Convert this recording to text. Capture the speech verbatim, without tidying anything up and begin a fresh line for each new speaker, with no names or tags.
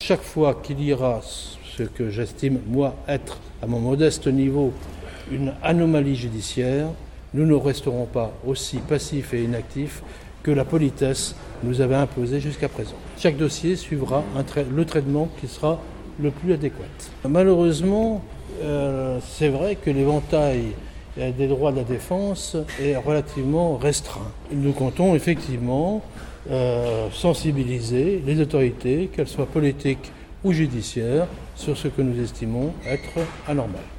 chaque fois qu'il y aura ce que j'estime, moi, être, à mon modeste niveau, une anomalie judiciaire, nous ne resterons pas aussi passifs et inactifs que la politesse nous avait imposé jusqu'à présent. Chaque dossier suivra un tra- le traitement qui sera le plus adéquat. Malheureusement, euh, c'est vrai que l'éventail des droits de la défense est relativement restreint. Nous comptons effectivement euh, sensibiliser les autorités, qu'elles soient politiques ou judiciaires, sur ce que nous estimons être anormal.